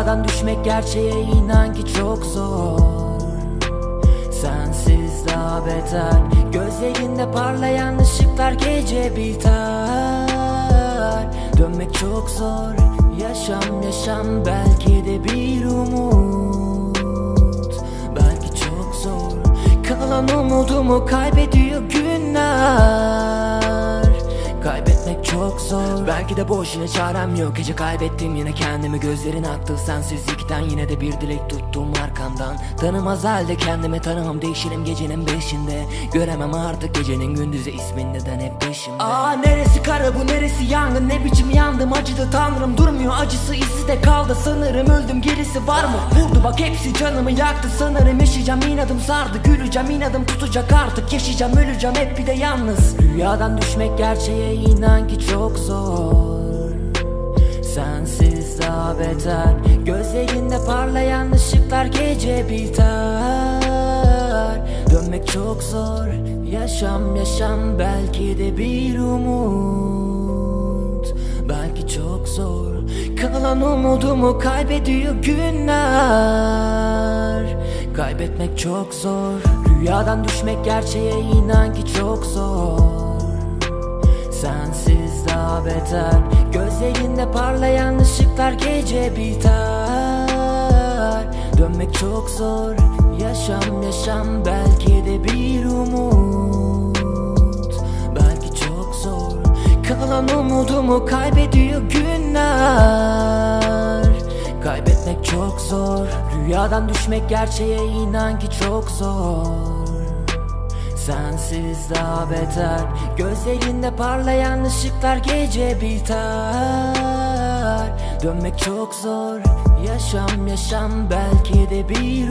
Rüyadan düşmek gerçeğe inan ki çok zor. Sensiz daha beter. Gözlerinde parlayan ışıklar gece biter. Dönmek çok zor. Yaşam belki de bir umut. Belki çok zor. Kalan umudumu kaybediyor günler. Kaybetmek çok zor. Belki de boş, yine çarem yok. Gece kaybettim yine kendimi, gözlerin aktı sensizlikten. Yine de bir dilek tuttum arkandan. Tanımaz halde kendimi tanımam, değişirim gecenin beşinde. Göremem artık gecenin gündüzü, ismin neden hep peşimde. Neresi kara bu, neresi yangın, ne biçim yandım, acıdı tanrım. Durmuyor acısı, izi de kaldı sanırım. Öldüm, gerisi var mı? Vurdu bak, hepsi canımı yaktı sanırım. Yaşayacağım inadım sardı, güleceğim inadım tutacak artık. Yaşayacağım öleceğim hep bir de yalnız. Rüyadan düşmek gerçeğe inan ki çok zor. Sensiz daha beter. Gözlerinde parlayan ışıklar gece biter. Dönmek çok zor. Yaşam belki de bir umut. Belki çok zor. Kalan umudumu kaybediyor günler. Kaybetmek çok zor. Rüyadan düşmek gerçeğe inan ki çok zor. Sensiz daha beter. Gözlerinde parlayan ışıklar gece biter. Dönmek çok zor. Yaşam belki de bir umut. Belki çok zor. Kalan umudumu kaybediyor günler. Kaybetmek çok zor. Rüyadan düşmek gerçeğe inan ki çok zor. Sensiz daha beter. Gözlerinde parlayan ışıklar gece biter. Dönmek çok zor. Yaşam belki de bir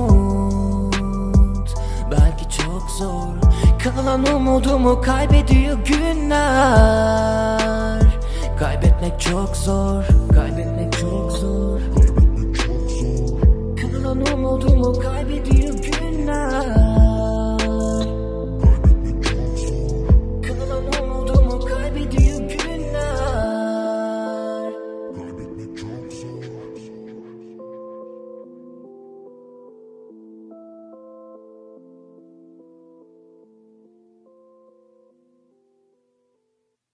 umut. Belki çok zor. Kalan umudumu kaybediyor günler. Kaybetmek çok zor. Kaybetmek çok zor. Kalan umudumu kaybediyor günler.